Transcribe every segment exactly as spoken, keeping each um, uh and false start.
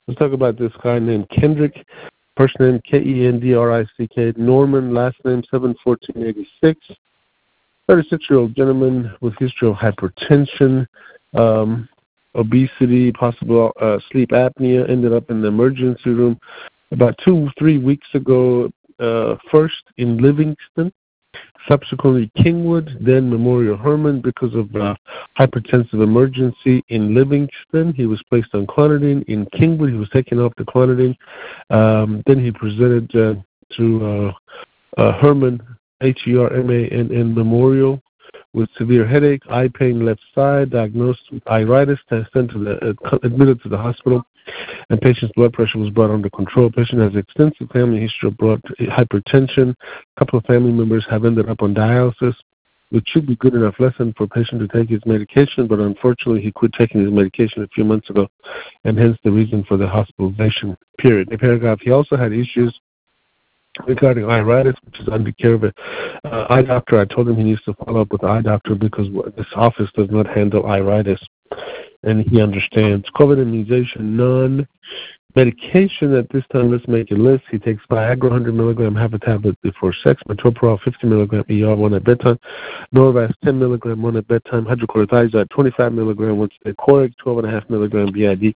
Let's talk about this guy named Kendrick. First name K E N D R I C K. Norman, last name seven fourteen eighty-six. thirty-six-year-old gentleman with history of hypertension, um, obesity, possible uh, sleep apnea, ended up in the emergency room about two, three weeks ago, uh, first in Livingston, subsequently Kingwood, then Memorial Hermann because of uh, hypertensive emergency in Livingston. He was placed on clonidine. In Kingwood, he was taken off the clonidine. Um, then he presented uh, to uh, uh, Hermann, H E R M A N N Memorial, with severe headache, eye pain left side, diagnosed with iritis, sent to the, uh, admitted to the hospital, and patient's blood pressure was brought under control. Patient has extensive family history of blood hypertension. A couple of family members have ended up on dialysis, which should be good enough lesson for patient to take his medication, but unfortunately he quit taking his medication a few months ago, and hence the reason for the hospitalization period. In paragraph, he also had issues regarding iritis, which is under care of an uh, eye doctor. I told him he needs to follow up with the eye doctor because this office does not handle iritis, and he understands. COVID immunization, none. Medication at this time, let's make a list. He takes Viagra, one hundred milligram, half a tablet before sex, metoprolol, fifty milligram E R, one at bedtime, Norvasc, ten milligram, one at bedtime, hydrochlorothiazide, twenty-five milligram, once a day, Coreg, twelve point five milligram B I D.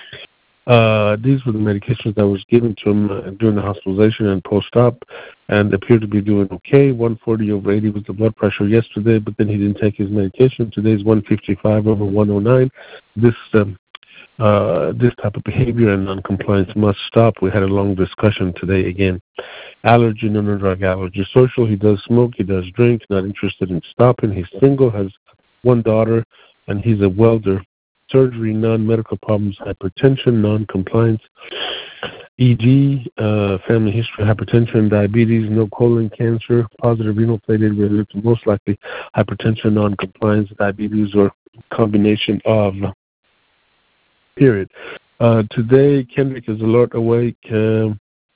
Uh, these were the medications that was given to him uh, during the hospitalization and post-op, and appeared to be doing okay. one forty over eighty was the blood pressure yesterday, but then he didn't take his medication. Today's one fifty-five over one oh nine. This um, uh, this type of behavior and noncompliance must stop. We had a long discussion today again. Allergy, non-drug allergy. Social, he does smoke, he does drink, not interested in stopping. He's single, has one daughter, and he's a welder. Surgery, non-medical problems, hypertension, non-compliance, E D, uh, family history, hypertension, diabetes, no colon cancer, positive renal failure related to most likely hypertension, non-compliance, diabetes, or combination of. Period. Uh, today, Kendrick is alert, awake. Uh,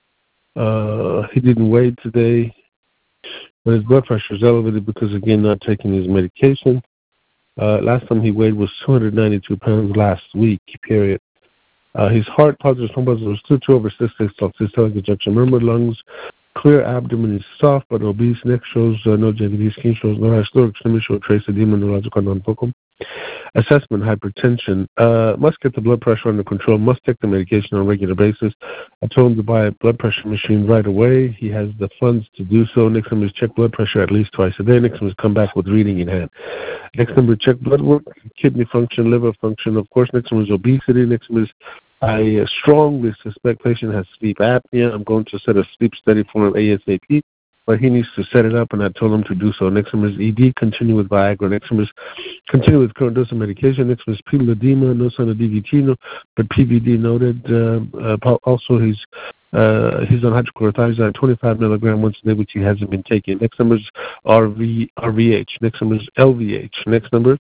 uh, he didn't weigh today, but his blood pressure is elevated because, again, not taking his medication. Uh, last time he weighed was two hundred ninety-two pounds last week, period. Uh, his heart, positive thrombosis was two two over cystic systolic ejection. Murmur lungs, clear abdomen is soft but obese. Neck shows uh, no J V D, skin shows no vascular extremity, show trace edema, neurological non-focal. Assessment, hypertension. Uh, must get the blood pressure under control, must take the medication on a regular basis. I told him to buy a blood pressure machine right away. He has the funds to do so. Next time is check blood pressure at least twice a day. Next time is come back with reading in hand. Next time is check blood work, kidney function, liver function. Of course, next one is obesity. Next one is I uh, strongly suspect patient has sleep apnea. I'm going to set a sleep study for him ASAP. But he needs to set it up, and I told him to do so. Next one is E D, continue with Viagra. Next one is continue with current dose of medication. Next one is pedal edema, no sign of D V T, no, but P V D noted. Uh, uh, also, he's uh, he's on hydrochlorothiazide, twenty-five milligram once a day, which he hasn't been taking. Next number is R V, R V H. Next number is L V H. Next number,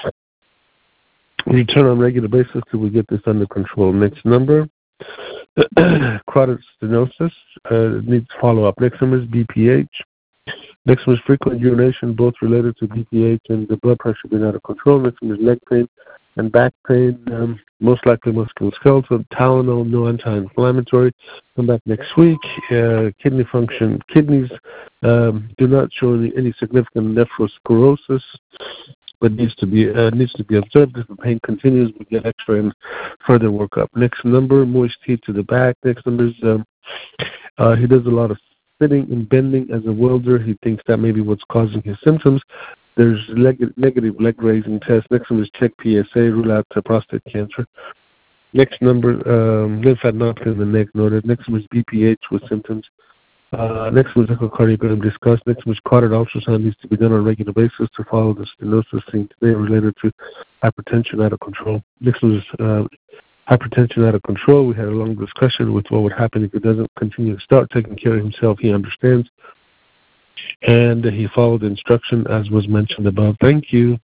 return on regular basis till we get this under control. Next number, carotid stenosis, uh, needs follow-up. Next one is B P H. Next one is frequent urination, both related to B P H and the blood pressure being out of control. Next one is leg pain and back pain, um, most likely musculoskeletal. Tylenol, no anti-inflammatory. Come back next week. Uh, kidney function, kidneys um, do not show any, any significant nephrosclerosis, but needs to be uh, needs to be observed. If the pain continues, we get X-ray and further workup. Next number, moist heat to the back. Next number is um, uh, he does a lot of sitting and bending as a welder. He thinks that may be what's causing his symptoms. There's leg- negative leg raising test. Next one is check P S A, rule out uh, prostate cancer. Next number, um, lymphadenopathy in the neck noted. Next one is B P H with symptoms. Uh, next one is echocardiogram discussed. Next one is carotid ultrasound needs to be done on a regular basis to follow the stenosis seen today related to hypertension out of control. Next one is uh, hypertension out of control. We had a long discussion with what would happen if he doesn't continue to start taking care of himself. He understands. And he followed the instruction as was mentioned above. Thank you.